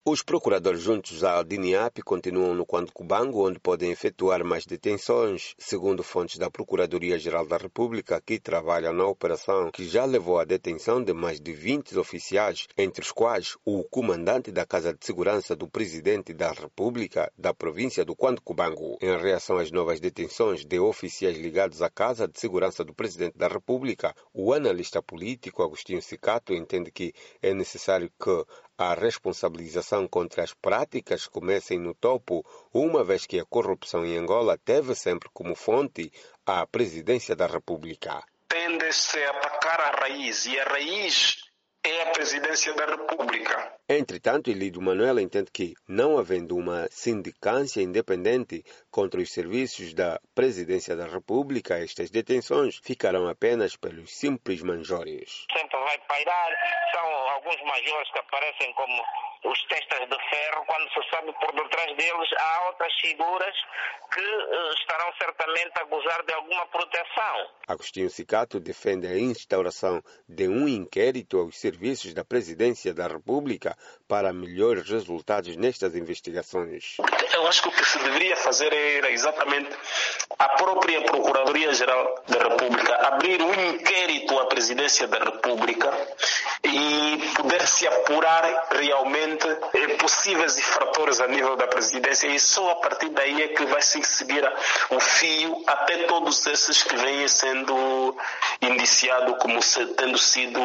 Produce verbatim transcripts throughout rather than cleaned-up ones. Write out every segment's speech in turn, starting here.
Os procuradores juntos à DINIAP continuam no Quando Cubango, onde podem efetuar mais detenções, segundo fontes da Procuradoria-Geral da República, que trabalham na operação, que já levou à detenção de mais de vinte oficiais, entre os quais o comandante da Casa de Segurança do Presidente da República da província do Quando Cubango. Em reação às novas detenções de oficiais ligados à Casa de Segurança do Presidente da República, o analista político Agostinho Cicato entende que é necessário que a responsabilização contra as práticas comecem no topo, uma vez que a corrupção em Angola teve sempre como fonte a Presidência da República. Tende-se a atacar a raiz, e a raiz é a Presidência da República. Entretanto, Elidio Manuel entende que, não havendo uma sindicância independente contra os serviços da Presidência da República, estas detenções ficarão apenas pelos simples manjores. Sempre vai pairar, são alguns majores que aparecem como os testas de ferro, quando se sabe por detrás deles há outras figuras que uh, estarão certamente a gozar de alguma proteção. Agostinho Cicato defende a instauração de um inquérito aos serviços da Presidência da República para melhores resultados nestas investigações. Eu acho que o que se deveria fazer era exatamente a própria Procuradoria-Geral da República abrir um inquérito à Presidência da República e poder se apurar realmente possíveis infratores a nível da Presidência, e só a partir daí é que vai se seguir o fio até todos esses que vêm sendo indiciados como tendo sido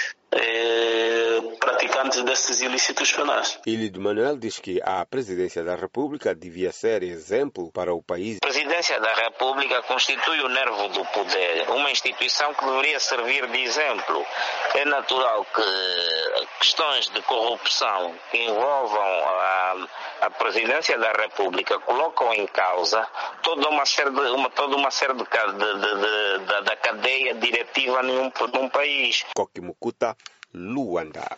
Eh, praticantes desses ilícitos penais. Elidio Manuel diz que a Presidência da República devia ser exemplo para o país. A Presidência da República constitui o nervo do poder, uma instituição que deveria servir de exemplo. É natural que questões de corrupção que envolvam a, a Presidência da República colocam em causa toda uma série de, uma, toda uma série de, de, de, de, da cadeia diretiva num, num país. Koki Mukuta, Luanda.